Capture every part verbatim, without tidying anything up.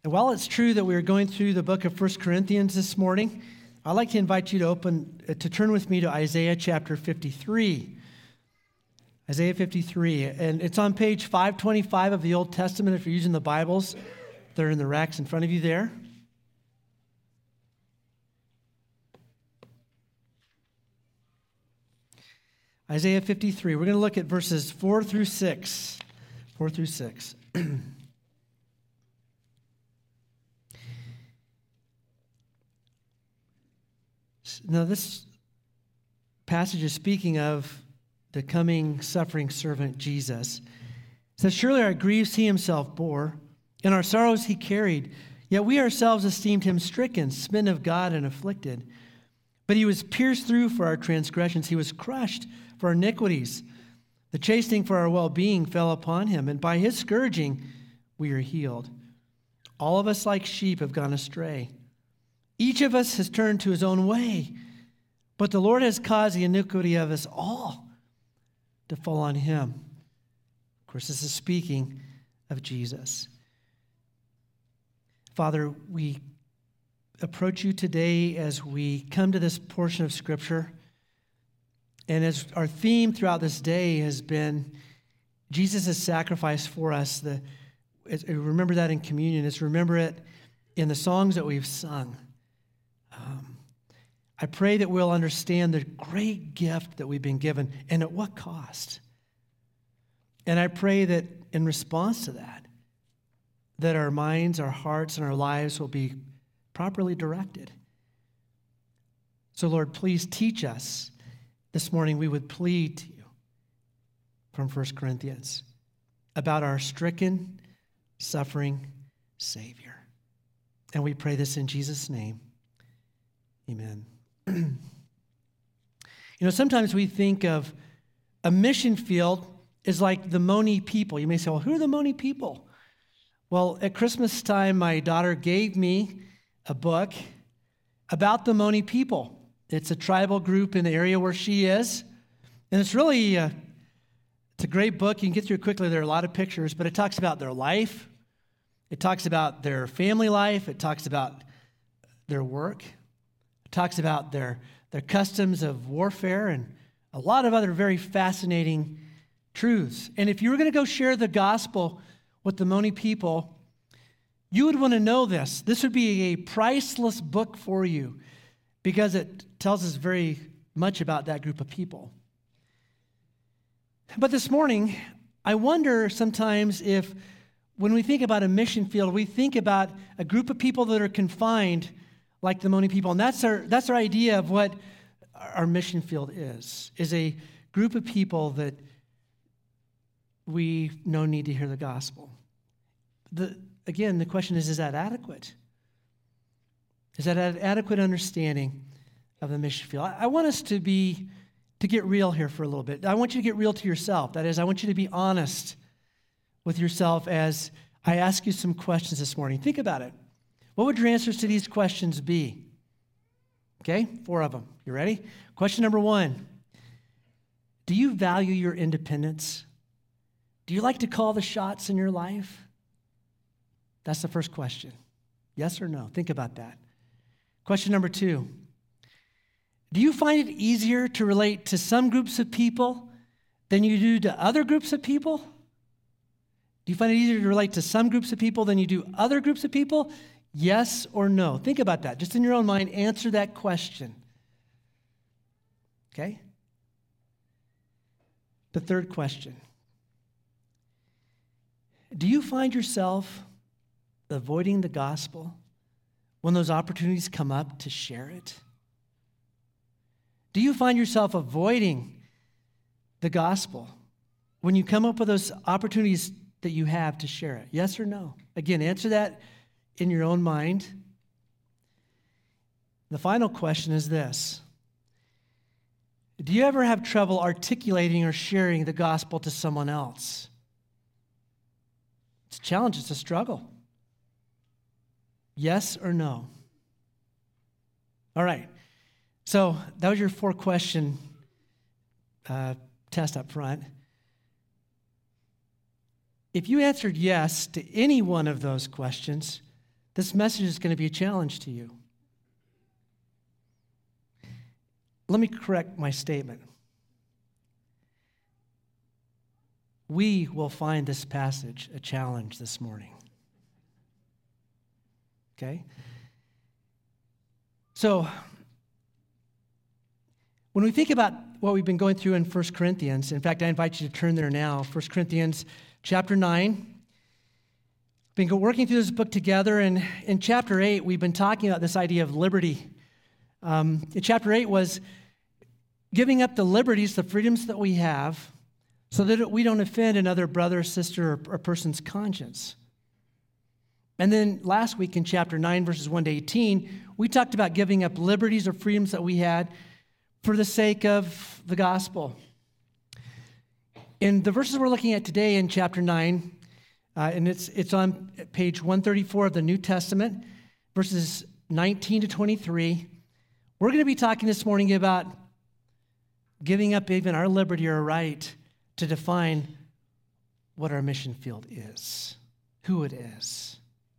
And while it's true that we are going through the book of First Corinthians this morning, I'd like to invite you to open, to turn with me to Isaiah chapter fifty-three. Isaiah fifty-three, and it's on page five twenty-five of the Old Testament if you're using the Bibles. They're in the racks in front of you there. Isaiah fifty-three, we're going to look at verses four through six. four through six. Now, this passage is speaking of the coming suffering servant Jesus. It says, "Surely our griefs he himself bore, and our sorrows he carried. Yet we ourselves esteemed him stricken, smitten of God, and afflicted. But he was pierced through for our transgressions. He was crushed for our iniquities. The chastening for our well-being fell upon him, and by his scourging we are healed. All of us like sheep have gone astray. Each of us has turned to his own way, but the Lord has caused the iniquity of us all to fall on him." Of course, this is speaking of Jesus. Father, we approach you today as we come to this portion of Scripture, and as our theme throughout this day has been Jesus' sacrifice for us. The, remember that in communion. It's remember it in the songs that we've sung. Um, I pray that we'll understand the great gift that we've been given and at what cost. And I pray that in response to that, that our minds, our hearts, and our lives will be properly directed. So, Lord, please teach us. This morning we would plead to you from First Corinthians about our stricken, suffering Savior. And we pray this in Jesus' name. Amen. You know, sometimes we think of a mission field as like the Moni people. You may say, well, who are the Moni people? Well, at Christmas time, my daughter gave me a book about the Moni people. It's a tribal group in the area where she is. And it's really, uh, it's a great book. You can get through it quickly. There are a lot of pictures, but it talks about their life. It talks about their family life. It talks about their work. It talks about their, their customs of warfare and a lot of other very fascinating truths. And if you were going to go share the gospel with the Moni people, you would want to know this. This would be a priceless book for you because it tells us very much about that group of people. But this morning, I wonder sometimes if when we think about a mission field, we think about a group of people that are confined like the Moni people. And that's our, that's our idea of what our mission field is, is a group of people that we know need to hear the gospel. The, again, the question is, is that adequate? Is that an adequate understanding of the mission field? I, I want us to be, to get real here for a little bit. I want you to get real to yourself. That is, I want you to be honest with yourself as I ask you some questions this morning. Think about it. What would your answers to these questions be? Okay, four of them. You ready? Question number one. Do you value your independence? Do you like to call the shots in your life? That's the first question. Yes or no? Think about that. Question number two. Do you find it easier to relate to some groups of people than you do to other groups of people? Do you find it easier to relate to some groups of people than you do other groups of people? Yes or no? Think about that. Just in your own mind, answer that question. Okay? The third question. Do you find yourself avoiding the gospel when those opportunities come up to share it? Do you find yourself avoiding the gospel when you come up with those opportunities that you have to share it? Yes or no? Again, answer that in your own mind. The final question is this. Do you ever have trouble articulating or sharing the gospel to someone else? It's a challenge. It's a struggle. Yes or no? All right. So that was your four-question uh, test up front. If you answered yes to any one of those questions, this message is going to be a challenge to you. Let me correct my statement. We will find this passage a challenge this morning. Okay? So, when we think about what we've been going through in First Corinthians, in fact, I invite you to turn there now, First Corinthians chapter nine. We've been working through this book together, and in chapter eight, we've been talking about this idea of liberty. Um, in chapter eight was giving up the liberties, the freedoms that we have, so that we don't offend another brother, sister, or, or person's conscience. And then last week in chapter nine, verses one to eighteen, we talked about giving up liberties or freedoms that we had for the sake of the gospel. In the verses we're looking at today in chapter nine, uh, and it's it's on page one thirty-four of the New Testament, verses nineteen to twenty-three, we're going to be talking this morning about giving up even our liberty or right to define what our mission field is, who it is.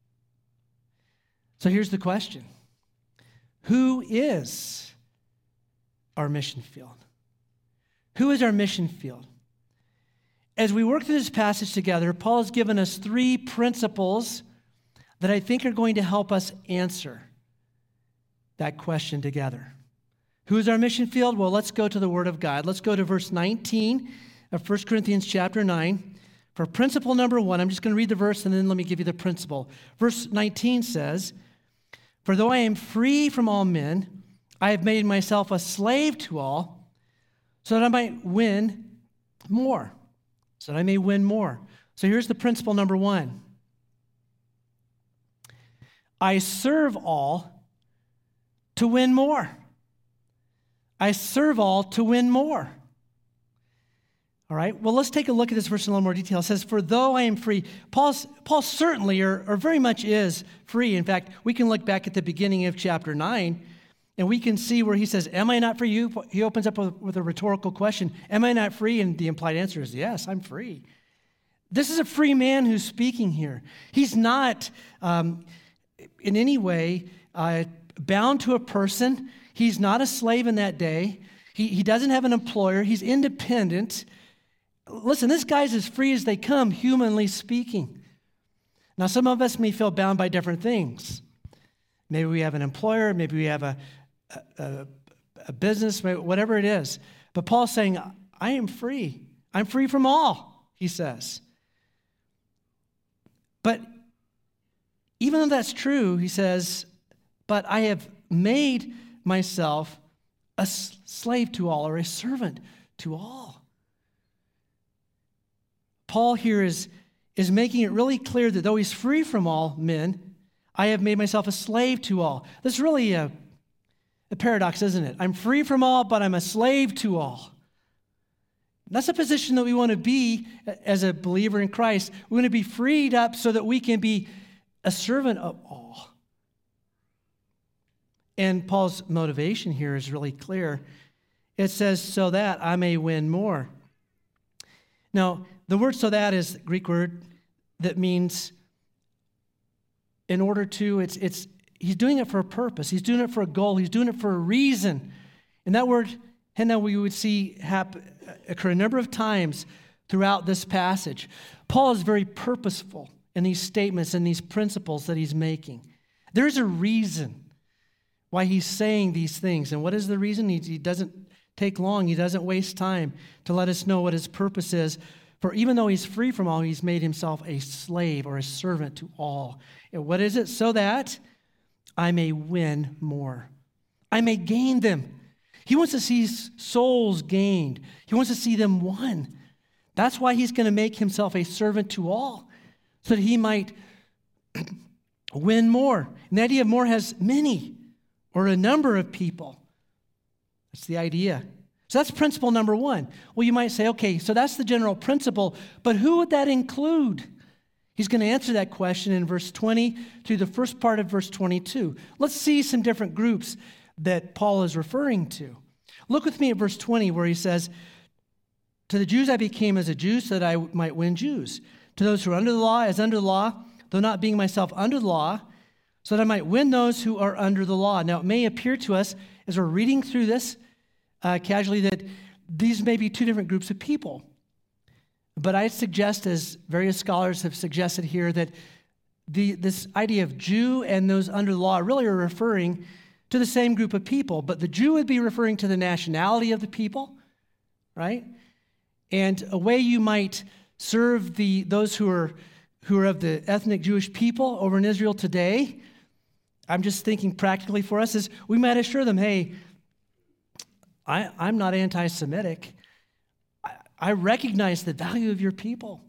So here's the question. Who is our mission field? Who is our mission field? As we work through this passage together, Paul has given us three principles that I think are going to help us answer that question together. Who is our mission field? Well, let's go to the Word of God. Let's go to verse nineteen of First Corinthians chapter nine. For principle number one, I'm just going to read the verse and then let me give you the principle. Verse nineteen says, "For though I am free from all men, I have made myself a slave to all, so that I might win more." So that I may win more. So here's the principle number one. I serve all to win more. I serve all to win more. All right, well, let's take a look at this verse in a little more detail. It says, "For though I am free," Paul's, Paul certainly or, or very much is free. In fact, we can look back at the beginning of chapter nine, and we can see where he says, "Am I not free?" He opens up with, with a rhetorical question. Am I not free? And the implied answer is, yes, I'm free. This is a free man who's speaking here. He's not um, in any way uh, bound to a person. He's not a slave in that day. He, he doesn't have an employer. He's independent. Listen, this guy's as free as they come, humanly speaking. Now, some of us may feel bound by different things. Maybe we have an employer. Maybe we have a, a, a business, whatever it is. But Paul's saying, I am free. I'm free from all, he says. But even though that's true, he says, but I have made myself a slave to all, or a servant to all. Paul here is, is making it really clear that though he's free from all men, I have made myself a slave to all. That's really a, a paradox, isn't it? I'm free from all, but I'm a slave to all. That's a position that we want to be as a believer in Christ. We want to be freed up so that we can be a servant of all. And Paul's motivation here is really clear. It says, so that I may win more. Now, the word "so that" is a Greek word that means in order to, it's, it's, he's doing it for a purpose. He's doing it for a goal. He's doing it for a reason. And that word, henna, we would see happen, occur a number of times throughout this passage. Paul is very purposeful in these statements and these principles that he's making. There's a reason why he's saying these things. And what is the reason? He, he doesn't take long. He doesn't waste time to let us know what his purpose is. For even though he's free from all, he's made himself a slave or a servant to all. And what is it? So that I may win more. I may gain them. He wants to see souls gained. He wants to see them won. That's why he's going to make himself a servant to all, so that he might win more. And the idea of more has many or a number of people. That's the idea. So that's principle number one. Well, you might say, okay, so that's the general principle, but who would that include? He's going to answer that question in verse twenty through the first part of verse twenty-two. Let's see some different groups that Paul is referring to. Look with me at verse twenty, where he says, to the Jews I became as a Jew so that I might win Jews. To those who are under the law, as under the law, though not being myself under the law, so that I might win those who are under the law. Now, it may appear to us as we're reading through this uh, casually that these may be two different groups of people. But I suggest, as various scholars have suggested here, that the this idea of Jew and those under the law really are referring to the same group of people. But the Jew would be referring to the nationality of the people, right? And a way you might serve the those who are who are of the ethnic Jewish people over in Israel today, I'm just thinking practically for us, is we might assure them, hey, I, I'm not anti-Semitic. I, I recognize the value of your people.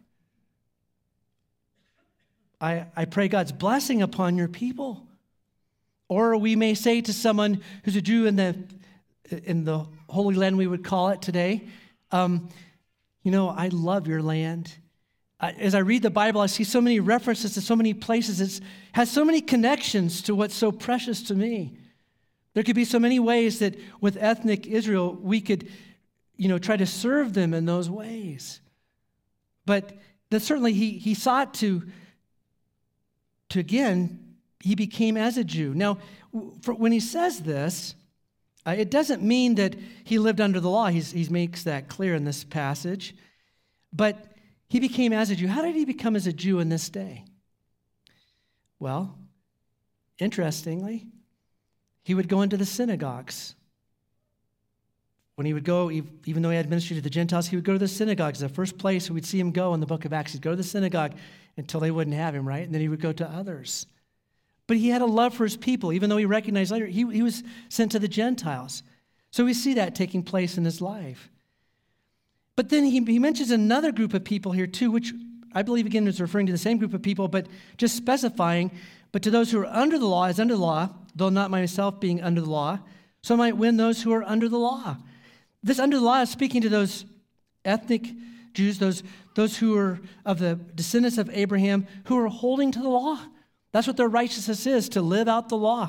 I, I pray God's blessing upon your people. Or we may say to someone who's a Jew in the in the Holy Land, we would call it today, um, you know, I love your land. As I read the Bible, I see so many references to so many places. It has so many connections to what's so precious to me. There could be so many ways that with ethnic Israel, we could, you know, try to serve them in those ways. But that certainly he, he sought to, to, again, he became as a Jew. Now, for, when he says this, uh, it doesn't mean that he lived under the law. He's, he makes that clear in this passage. But he became as a Jew. How did he become as a Jew in this day? Well, interestingly, he would go into the synagogues. When he would go, even though he had ministry to the Gentiles, he would go to the synagogues. The first place we'd see him go in the book of Acts, he'd go to the synagogue until they wouldn't have him, right? And then he would go to others. But he had a love for his people, even though he recognized later he, he was sent to the Gentiles. So we see that taking place in his life. But then he, he mentions another group of people here too, which I believe, again, is referring to the same group of people, but just specifying, but to those who are under the law, as under the law, though not myself being under the law, so I might win those who are under the law. This under the law is speaking to those ethnic Jews, those, those who are of the descendants of Abraham, who are holding to the law. That's what their righteousness is, to live out the law.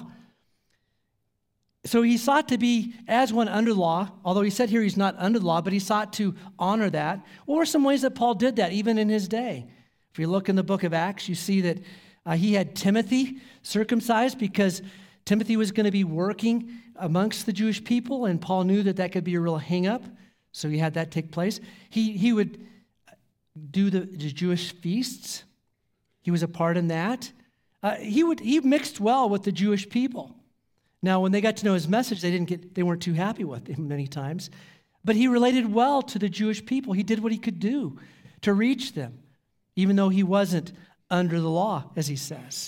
So he sought to be as one under law, although he said here he's not under the law, but he sought to honor that. What were some ways that Paul did that, even in his day? If you look in the book of Acts, you see that uh, he had Timothy circumcised because Timothy was going to be working amongst the Jewish people, and Paul knew that that could be a real hang-up, so he had that take place. He, he would do the, the Jewish feasts. He was a part in that. Uh, he would he mixed well with the Jewish people. Now, when they got to know his message, they didn't get they weren't too happy with him many times. But he related well to the Jewish people. He did what he could do to reach them, even though he wasn't under the law, as he says.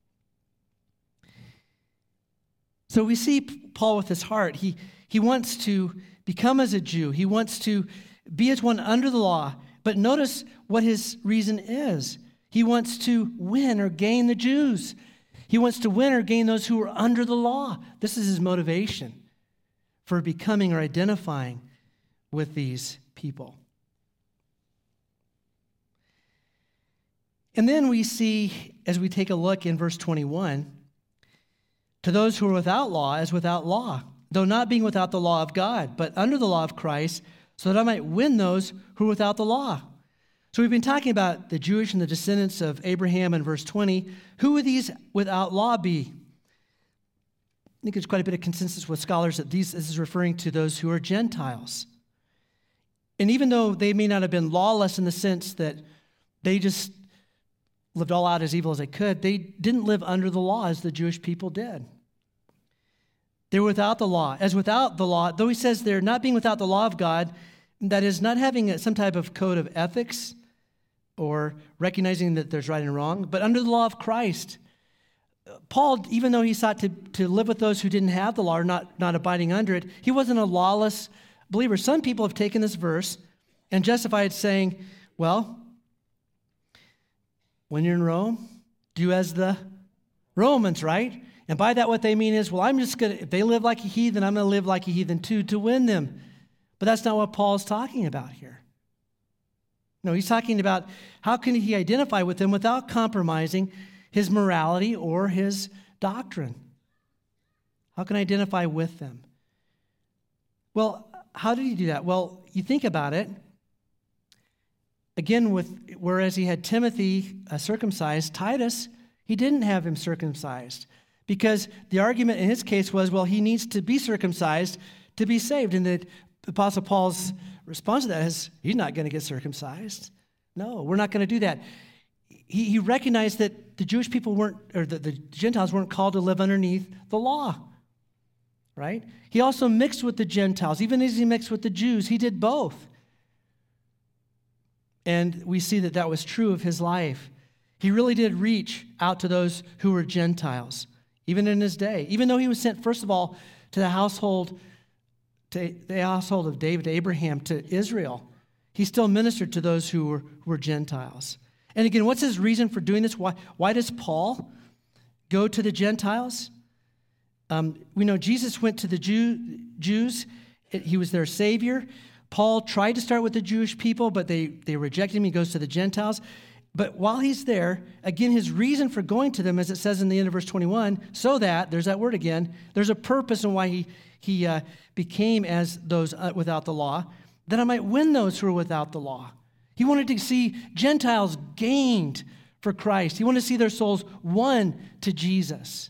So we see Paul with his heart. He, he wants to become as a Jew. He wants to be as one under the law. But notice what his reason is. He wants to win or gain the Jews. He wants to win or gain those who are under the law. This is his motivation for becoming or identifying with these people. And then we see, as we take a look in verse twenty-one, to those who are without law as without law, though not being without the law of God, but under the law of Christ, so that I might win those who are without the law. So we've been talking about the Jewish and the descendants of Abraham in verse twenty. Who would these without law be? I think there's quite a bit of consensus with scholars that these, this is referring to those who are Gentiles. And even though they may not have been lawless in the sense that they just lived all out as evil as they could, they didn't live under the law as the Jewish people did. They were without the law. As without the law, though he says they're not being without the law of God, that is not having some type of code of ethics or recognizing that there's right and wrong, but under the law of Christ. Paul, even though he sought to, to live with those who didn't have the law or not, not abiding under it, he wasn't a lawless believer. Some people have taken this verse and justified saying, well, when you're in Rome, do as the Romans, right? And by that what they mean is, well, I'm just going to, if they live like a heathen, I'm going to live like a heathen too to win them. But that's not what Paul's talking about here. No, he's talking about how can he identify with them without compromising his morality or his doctrine. How can I identify with them? Well, how did he do that? Well, you think about it. Again, with whereas he had Timothy uh, circumcised, Titus He didn't have him circumcised because the argument in his case was, well, he needs to be circumcised to be saved. And the Apostle Paul's response to that is, he's not going to get circumcised. No, we're not going to do that. He, he recognized that the Jewish people weren't, or the, the Gentiles weren't called to live underneath the law, right? He also mixed with the Gentiles. Even as he mixed with the Jews, he did both. And we see that that was true of his life. He really did reach out to those who were Gentiles, even in his day. Even though he was sent, first of all, to the household, to the household of David, to Abraham, to Israel, he still ministered to those who were, who were Gentiles. And again, what's his reason for doing this? Why, why does Paul go to the Gentiles? Um, we know Jesus went to the Jew, Jews. He was their Savior. Paul tried to start with the Jewish people, but they, they rejected him. He goes to the Gentiles. But while he's there, again, his reason for going to them, as it says in the end of verse twenty-one, so that, there's that word again, there's a purpose in why he, he uh, became as those uh, without the law, that I might win those who are without the law. He wanted to see Gentiles gained for Christ. He wanted to see their souls won to Jesus.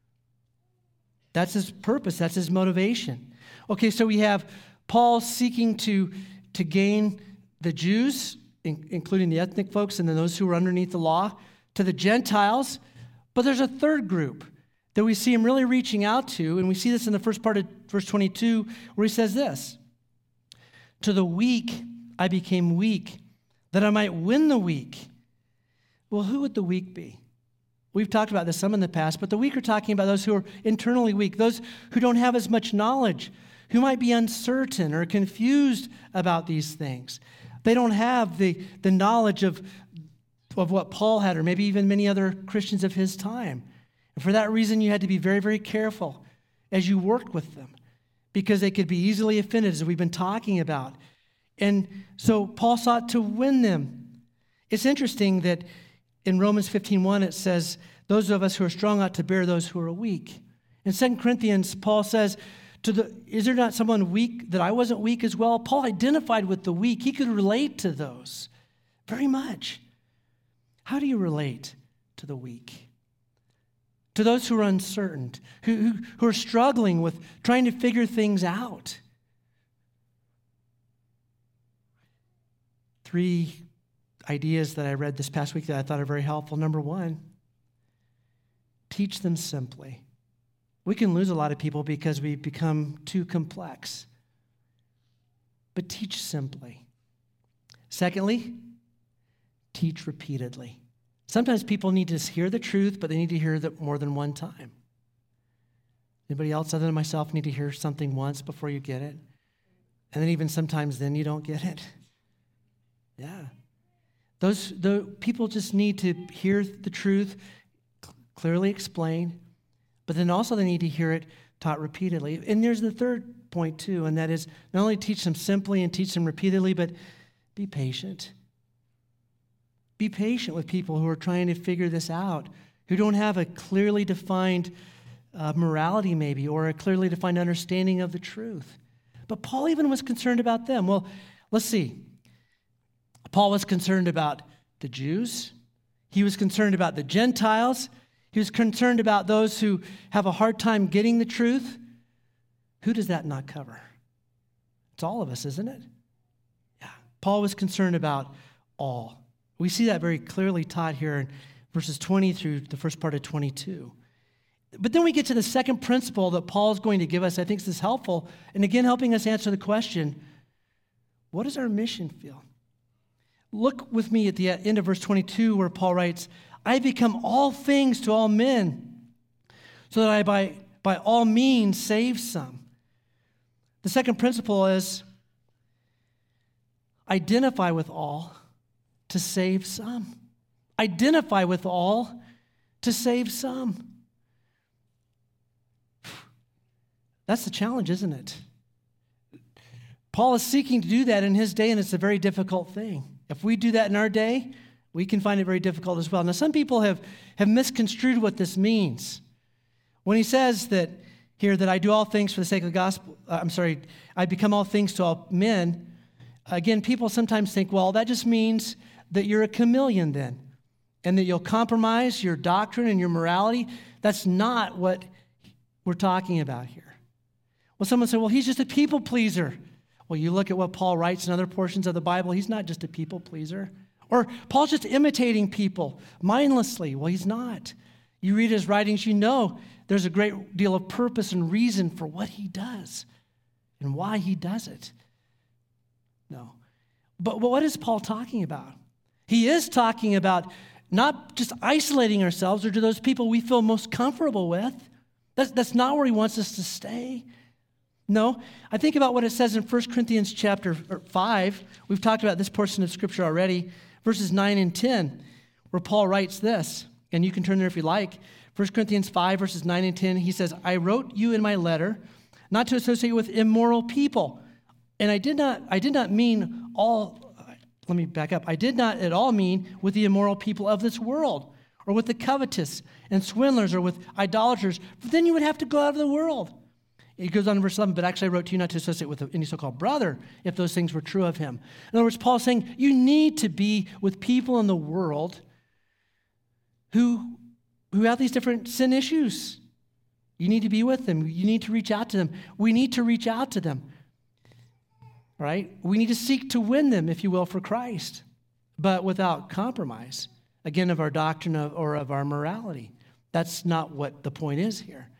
That's his purpose. That's his motivation. Okay, so we have Paul seeking to, to gain the Jews, in, including the ethnic folks, and then those who are underneath the law, to the Gentiles. But there's a third group that we see him really reaching out to, and we see this in the first part of verse twenty-two, where he says this, to the weak I became weak, that I might win the weak. Well, who would the weak be? We've talked about this some in the past, but the weak are talking about those who are internally weak, those who don't have as much knowledge, who might be uncertain or confused about these things. They don't have the, the knowledge of, of what Paul had, or maybe even many other Christians of his time. And for that reason, you had to be very, very careful as you worked with them, because they could be easily offended, as we've been talking about. And so Paul sought to win them. It's interesting that in Romans fifteen one, it says, those of us who are strong ought to bear those who are weak. In Second Corinthians, Paul says, to the, is there not someone weak that I wasn't weak as well? Paul identified with the weak. He could relate to those very much. How do you relate to the weak? To those who are uncertain, who, who, who are struggling with trying to figure things out. Three ideas that I read this past week that I thought are very helpful. Number one, teach them simply. We can lose a lot of people because we become too complex. But teach simply. Secondly, teach repeatedly. Sometimes people need to hear the truth, but they need to hear it more than one time. Anybody else other than myself need to hear something once before you get it? And then even sometimes then you don't get it? Yeah. Those the people just need to hear the truth, clearly explained, but then also they need to hear it taught repeatedly. And there's the third point too, and that is not only teach them simply and teach them repeatedly, but be patient. Be patient with people who are trying to figure this out, who don't have a clearly defined uh, morality maybe, or a clearly defined understanding of the truth. But Paul even was concerned about them. Well, let's see. Paul was concerned about the Jews. He was concerned about the Gentiles. He was concerned about those who have a hard time getting the truth. Who does that not cover? It's all of us, isn't it? Yeah. Paul was concerned about all. We see that very clearly taught here in verses twenty through the first part of twenty-two. But then we get to the second principle that Paul is going to give us. I think this is helpful. And again, helping us answer the question, what does our mission feel? Look with me at the end of verse twenty-two where Paul writes, I become all things to all men, so that I by, by all means save some. The second principle is identify with all to save some. Identify with all to save some. That's the challenge, isn't it? Paul is seeking to do that in his day, and it's a very difficult thing. If we do that in our day, we can find it very difficult as well. Now, some people have, have misconstrued what this means. When he says that here, that I do all things for the sake of the gospel, uh, I'm sorry, I become all things to all men, again, people sometimes think, well, that just means that you're a chameleon then. and that you'll compromise your doctrine and your morality. That's not what we're talking about here. Well, someone said, well, he's just a people pleaser. Well, you look at what Paul writes in other portions of the Bible, he's not just a people pleaser. Or Paul's just imitating people mindlessly. Well, he's not. You read his writings, you know there's a great deal of purpose and reason for what he does and why he does it. No. But, but what is Paul talking about? He is talking about not just isolating ourselves or to those people we feel most comfortable with. That's, that's not where he wants us to stay. No, I think about what it says in First Corinthians chapter five. We've talked about this portion of Scripture already, verses nine and ten, where Paul writes this, and you can turn there if you like. First Corinthians five, verses nine and ten, he says, I wrote you in my letter not to associate with immoral people. And I did not, I did not mean all, let me back up. I did not at all mean with the immoral people of this world, or with the covetous and swindlers, or with idolaters. For then you would have to go out of the world. It goes on in verse eleven, but actually I wrote to you not to associate with any so-called brother if those things were true of him. In other words, Paul's saying you need to be with people in the world who, who have these different sin issues. You need to be with them. You need to reach out to them. We need to reach out to them, right? We need to seek to win them, if you will, for Christ, but without compromise, again, of our doctrine of, or of our morality. That's not what the point is here.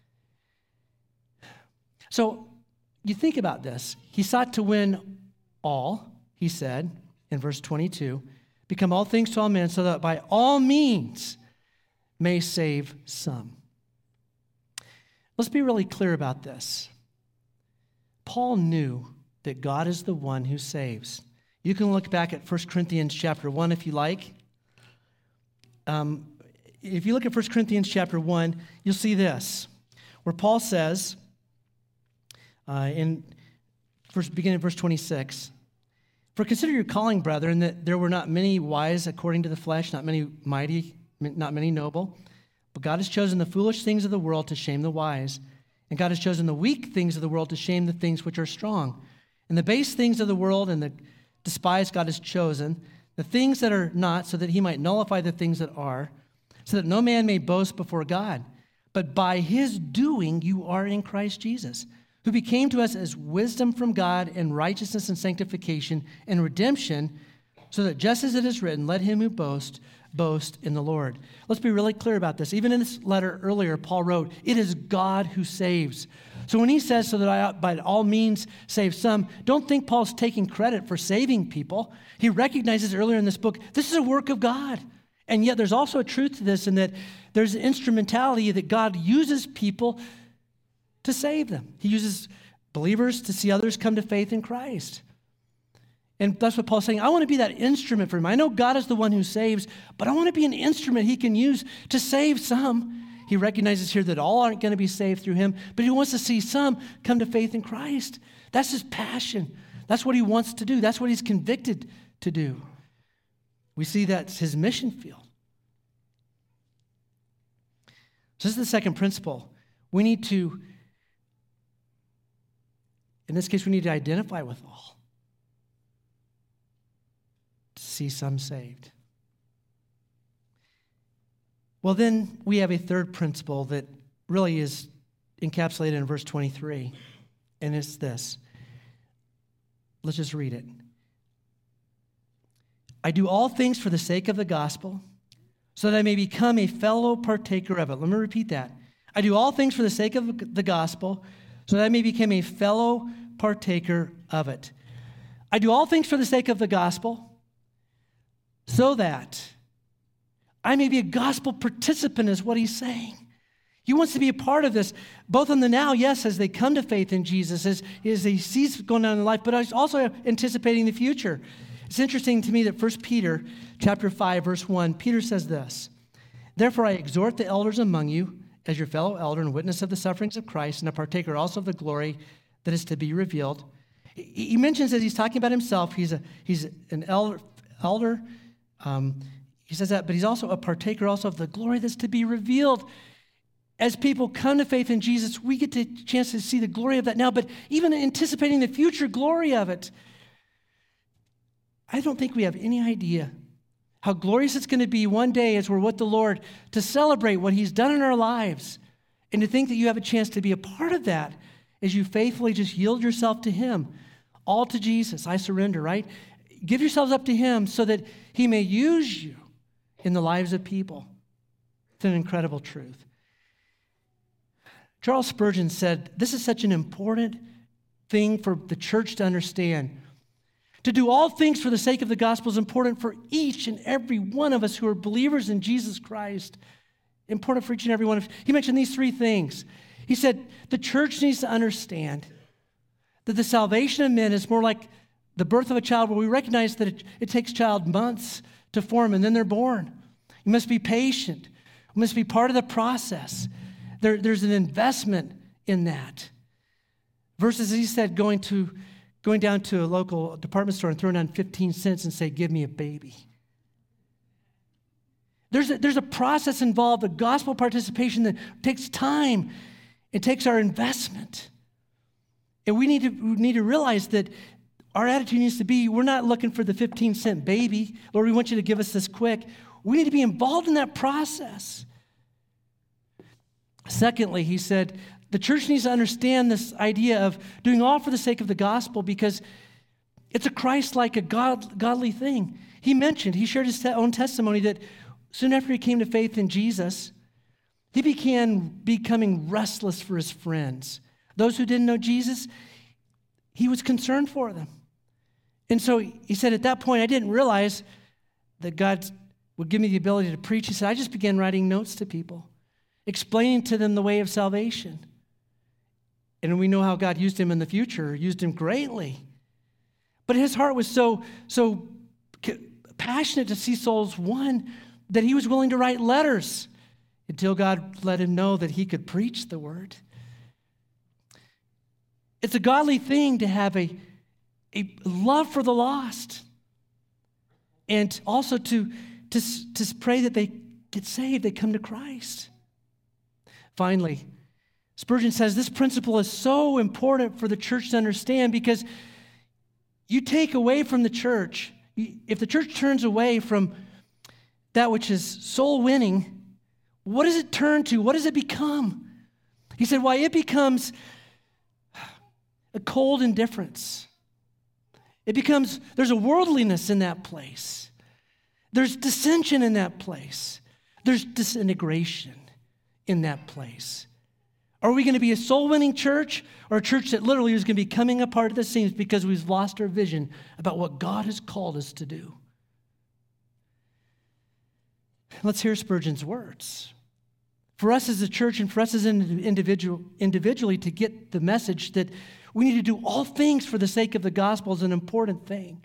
So you think about this. He sought to win all, he said in verse twenty-two, become all things to all men so that by all means may save some. Let's be really clear about this. Paul knew that God is the one who saves. You can look back at First Corinthians chapter one if you like. Um, if you look at First Corinthians chapter one, you'll see this, where Paul says, Uh, in first, beginning of verse twenty-six, for consider your calling, brethren, that there were not many wise according to the flesh, not many mighty, not many noble, but God has chosen the foolish things of the world to shame the wise, and God has chosen the weak things of the world to shame the things which are strong. And the base things of the world and the despised God has chosen, the things that are not, so that he might nullify the things that are, so that no man may boast before God. But by his doing you are in Christ Jesus, who became to us as wisdom from God and righteousness and sanctification and redemption, so that just as it is written, let him who boasts, boast in the Lord. Let's be really clear about this. Even in this letter earlier, Paul wrote, it is God who saves. So when he says, so that I by all means save some, don't think Paul's taking credit for saving people. He recognizes earlier in this book, this is a work of God. And yet there's also a truth to this in that there's an instrumentality that God uses people to save them. He uses believers to see others come to faith in Christ. And that's what Paul's saying. I want to be that instrument for him. I know God is the one who saves, but I want to be an instrument he can use to save some. He recognizes here that all aren't going to be saved through him, but he wants to see some come to faith in Christ. That's his passion. That's what he wants to do. That's what he's convicted to do. We see that's his mission field. So this is the second principle. We need to In this case, we need to identify with all to see some saved. Well, then we have a third principle that really is encapsulated in verse twenty-three, and it's this. Let's just read it. I do all things for the sake of the gospel, so that I may become a fellow partaker of it. Let me repeat that. I do all things for the sake of the gospel, so that I may become a fellow partaker of it. I do all things for the sake of the gospel, so that I may be a gospel participant, is what he's saying. He wants to be a part of this, both in the now, yes, as they come to faith in Jesus, as, as he sees what's going on in life, but he's also anticipating the future. It's interesting to me that First Peter chapter five, verse one, Peter says this, therefore I exhort the elders among you, as your fellow elder and witness of the sufferings of Christ, and a partaker also of the glory that is to be revealed. He mentions that he's talking about himself. He's a he's an elder. elder. Um, he says that, but he's also a partaker also of the glory that's to be revealed. As people come to faith in Jesus, we get the chance to see the glory of that now, but even anticipating the future glory of it. I don't think we have any idea How glorious it's going to be one day as we're with the Lord to celebrate what he's done in our lives, and to think that you have a chance to be a part of that as you faithfully just yield yourself to him, all to Jesus. I surrender, right? Give yourselves up to him so that he may use you in the lives of people. It's an incredible truth. Charles Spurgeon said, this is such an important thing for the church to understand. To do all things for the sake of the gospel is important for each and every one of us who are believers in Jesus Christ. Important for each and every one of us. He mentioned these three things. He said, the church needs to understand that the salvation of men is more like the birth of a child, where we recognize that it, it takes child months to form and then they're born. You must be patient. You must be part of the process. There, there's an investment in that. Versus, he said, going to going down to a local department store and throwing down fifteen cents and say, give me a baby. There's a, there's a process involved, a gospel participation that takes time. It takes our investment. And we need to, we need to realize that our attitude needs to be, we're not looking for the fifteen cent baby. Lord, we want you to give us this quick. We need to be involved in that process. Secondly, he said, the church needs to understand this idea of doing all for the sake of the gospel, because it's a Christ-like, a God, godly thing. He mentioned, he shared his te- own testimony that soon after he came to faith in Jesus, he began becoming restless for his friends. Those who didn't know Jesus, he was concerned for them. And so he said, at that point, I didn't realize that God would give me the ability to preach. He said, I just began writing notes to people, explaining to them the way of salvation. And we know how God used him in the future, used him greatly. But his heart was so, so passionate to see souls won that he was willing to write letters until God let him know that he could preach the word. It's a godly thing to have a, a love for the lost, and also to, to, to pray that they get saved, they come to Christ. Finally, Spurgeon says this principle is so important for the church to understand, because you take away from the church, if the church turns away from that which is soul winning, what does it turn to? What does it become? He said, why, it becomes a cold indifference. It becomes, there's a worldliness in that place. There's dissension in that place. There's disintegration in that place. Are we going to be a soul-winning church, or a church that literally is going to be coming apart at the seams because we've lost our vision about what God has called us to do? Let's hear Spurgeon's words. For us as a church and for us as an individual, individually to get the message that we need to do all things for the sake of the gospel is an important thing.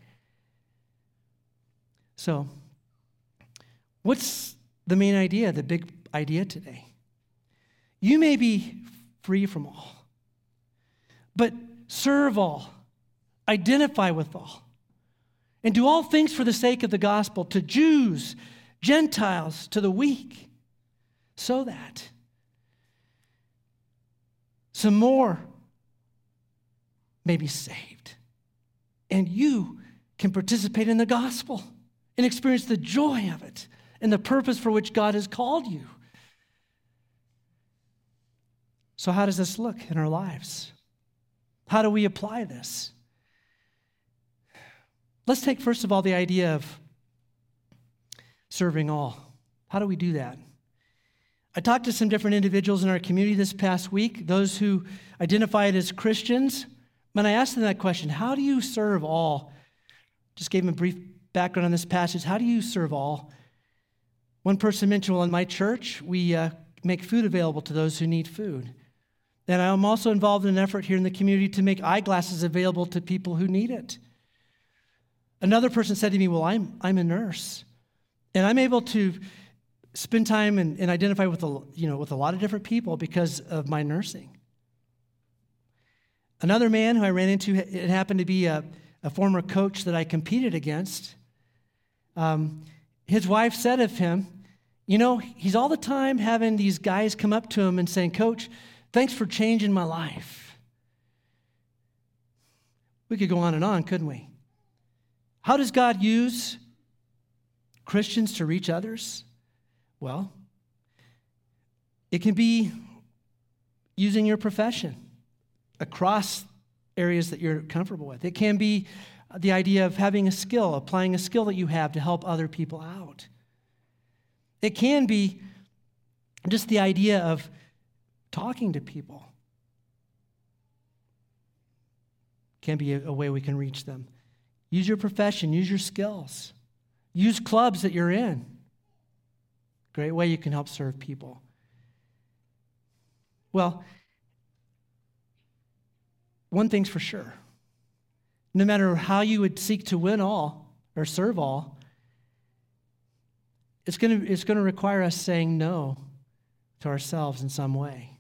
So, what's the main idea, the big idea today? You may be free from all, but serve all, identify with all, and do all things for the sake of the gospel to Jews, Gentiles, to the weak, so that some more may be saved, and you can participate in the gospel and experience the joy of it and the purpose for which God has called you. So how does this look in our lives? How do we apply this? Let's take, first of all, the idea of serving all. How do we do that? I talked to some different individuals in our community this past week, those who identified as Christians. When I asked them that question, how do you serve all? Just gave them a brief background on this passage. How do you serve all? One person mentioned, well, in my church, we uh, make food available to those who need food. And I'm also involved in an effort here in the community to make eyeglasses available to people who need it. Another person said to me, well, I'm, I'm a nurse, and I'm able to spend time and, and identify with a, you know, with a lot of different people because of my nursing. Another man who I ran into, it happened to be a, a former coach that I competed against. Um, his wife said of him, you know, he's all the time having these guys come up to him and saying, Coach, thanks for changing my life. We could go on and on, couldn't we? How does God use Christians to reach others? Well, it can be using your profession across areas that you're comfortable with. It can be the idea of having a skill, applying a skill that you have to help other people out. It can be just the idea of talking to people. Can be a, a way we can reach them. Use your profession, use your skills. Use clubs that you're in. Great way you can help serve people. Well, one thing's for sure. No matter how you would seek to win all or serve all, it's going to, it's going to require us saying no to ourselves in some way.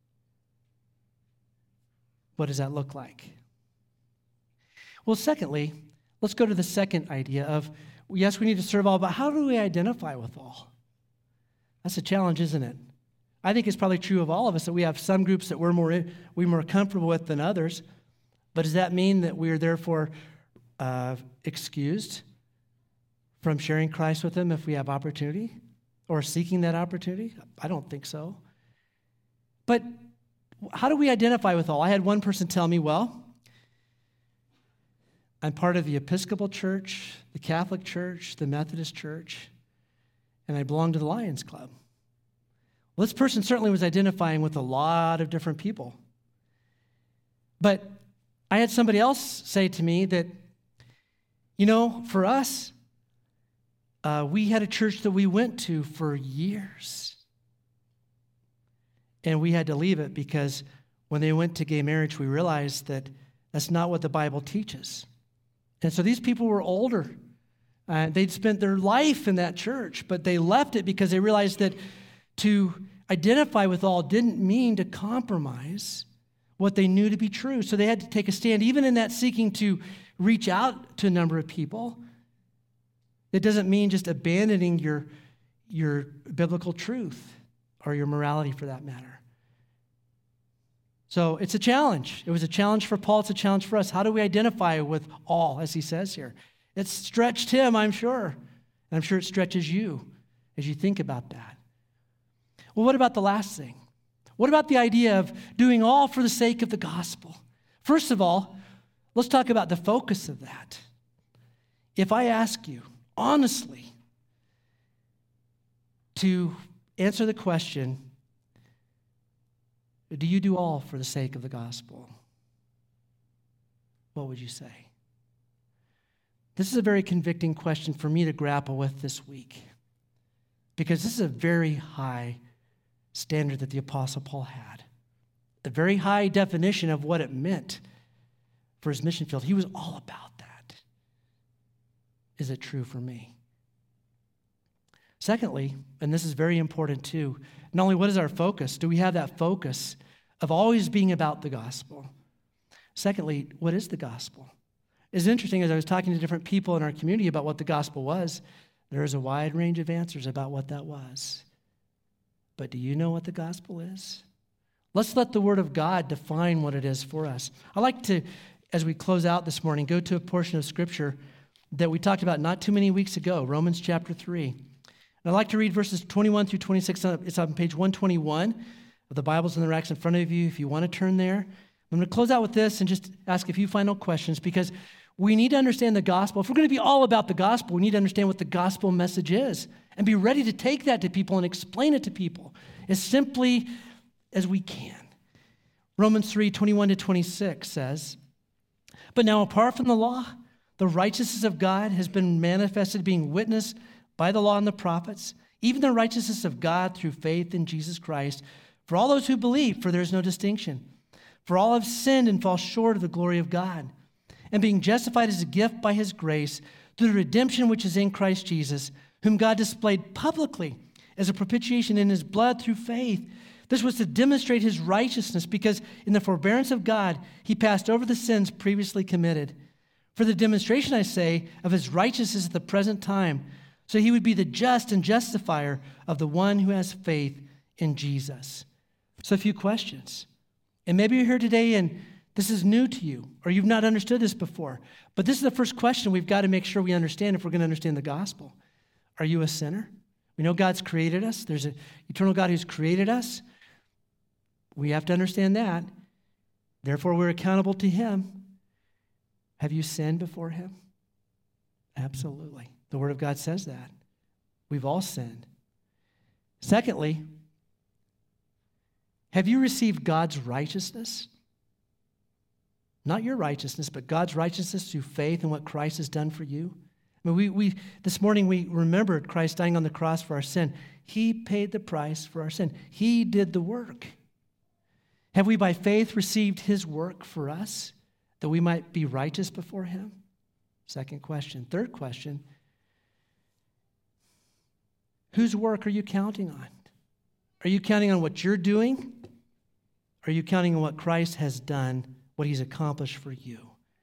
What does that look like? Well, secondly, let's go to the second idea of, yes, we need to serve all, but how do we identify with all? That's a challenge, isn't it? I think it's probably true of all of us that we have some groups that we're more, we're more comfortable with than others. But does that mean that we are therefore uh, excused from sharing Christ with them if we have opportunity or seeking that opportunity? I don't think so. But how do we identify with all? I had one person tell me, well, I'm part of the Episcopal Church, the Catholic Church, the Methodist Church, and I belong to the Lions Club. Well, this person certainly was identifying with a lot of different people. But I had somebody else say to me that, you know, for us, uh, we had a church that we went to for years. And we had to leave it because when they went to gay marriage, we realized that that's not what the Bible teaches. And so these people were older. Uh, they'd spent their life in that church, but they left it because they realized that to identify with all didn't mean to compromise what they knew to be true. So they had to take a stand, even in that seeking to reach out to a number of people. It doesn't mean just abandoning your, your biblical truth or your morality for that matter. So it's a challenge. It was a challenge for Paul. It's a challenge for us. How do we identify with all, as he says here? It's stretched him, I'm sure. And I'm sure it stretches you as you think about that. Well, what about the last thing? What about the idea of doing all for the sake of the gospel? First of all, let's talk about the focus of that. If I ask you, honestly, to answer the question, do you do all for the sake of the gospel? What would you say? This is a very convicting question for me to grapple with this week, because this is a very high standard that the Apostle Paul had, a very high definition of what it meant for his mission field. He was all about that. Is it true for me? Secondly, and this is very important too, not only what is our focus, do we have that focus of always being about the gospel? Secondly, what is the gospel? It's interesting, as I was talking to different people in our community about what the gospel was, there is a wide range of answers about what that was. But do you know what the gospel is? Let's let the Word of God define what it is for us. I'd like to, as we close out this morning, go to a portion of Scripture that we talked about not too many weeks ago, Romans chapter three. And I'd like to read verses twenty-one through twenty-six. It's on page one twenty-one of the Bibles in the racks in front of you if you want to turn there. I'm going to close out with this and just ask a few final questions, because we need to understand the gospel. If we're going to be all about the gospel, we need to understand what the gospel message is and be ready to take that to people and explain it to people as simply as we can. Romans three, twenty-one to twenty-six says, "But now apart from the law, the righteousness of God has been manifested, being witnessed by the law and the prophets, even the righteousness of God through faith in Jesus Christ, for all those who believe, for there is no distinction. For all have sinned and fall short of the glory of God, and being justified as a gift by his grace through the redemption which is in Christ Jesus, whom God displayed publicly as a propitiation in his blood through faith. This was to demonstrate his righteousness, because in the forbearance of God, he passed over the sins previously committed. For the demonstration, I say, of his righteousness at the present time, so he would be the just and justifier of the one who has faith in Jesus." So a few questions. And maybe you're here today and this is new to you, or you've not understood this before. But this is the first question we've got to make sure we understand if we're going to understand the gospel. Are you a sinner? We know God's created us. There's an eternal God who's created us. We have to understand that. Therefore, we're accountable to him. Have you sinned before him? Absolutely. The Word of God says that. We've all sinned. Secondly, have you received God's righteousness? Not your righteousness, but God's righteousness through faith in what Christ has done for you. I mean, we, we this morning we remembered Christ dying on the cross for our sin. He paid the price for our sin. He did the work. Have we by faith received his work for us, that we might be righteous before him? Second question. Third question, whose work are you counting on? Are you counting on what you're doing? Are you counting on what Christ has done, what he's accomplished for you?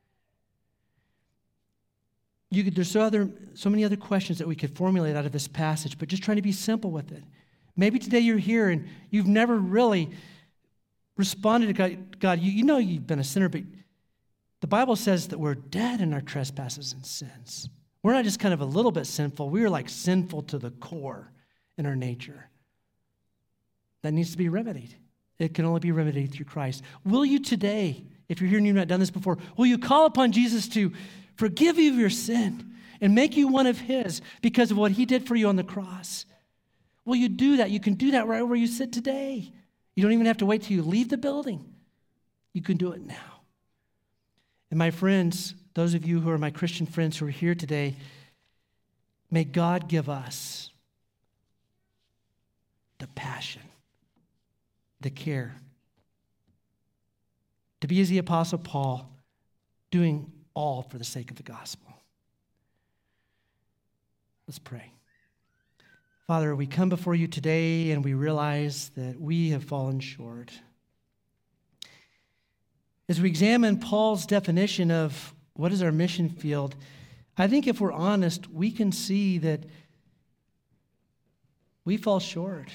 You could, there's so, other, so many other questions that we could formulate out of this passage, but just trying to be simple with it. Maybe today you're here and you've never really responded to God. God, you, you know you've been a sinner, but the Bible says that we're dead in our trespasses and sins. We're not just kind of a little bit sinful. We are like sinful to the core in our nature. That needs to be remedied. It can only be remedied through Christ. Will you today, if you're here and you've not done this before, will you call upon Jesus to forgive you of your sin and make you one of his because of what he did for you on the cross? Will you do that? You can do that right where you sit today. You don't even have to wait till you leave the building. You can do it now. And my friends, those of you who are my Christian friends who are here today, may God give us the passion, the care, to be as the Apostle Paul, doing all for the sake of the gospel. Let's pray. Father, we come before you today and we realize that we have fallen short. As we examine Paul's definition of what is our mission field, I think if we're honest, we can see that we fall short.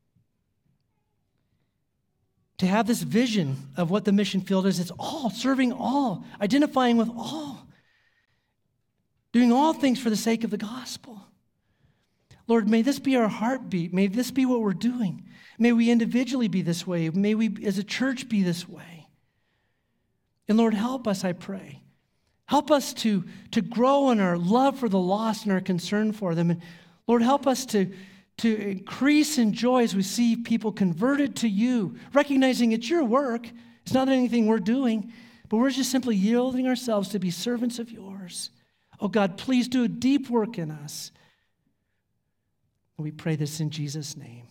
To have this vision of what the mission field is, it's all, serving all, identifying with all, doing all things for the sake of the gospel. Lord, may this be our heartbeat. May this be what we're doing. May we individually be this way. May we as a church be this way. And Lord, help us, I pray. Help us to, to grow in our love for the lost and our concern for them. And Lord, help us to, to increase in joy as we see people converted to you, recognizing it's your work. It's not anything we're doing, but we're just simply yielding ourselves to be servants of yours. Oh God, please do a deep work in us. We pray this in Jesus' name.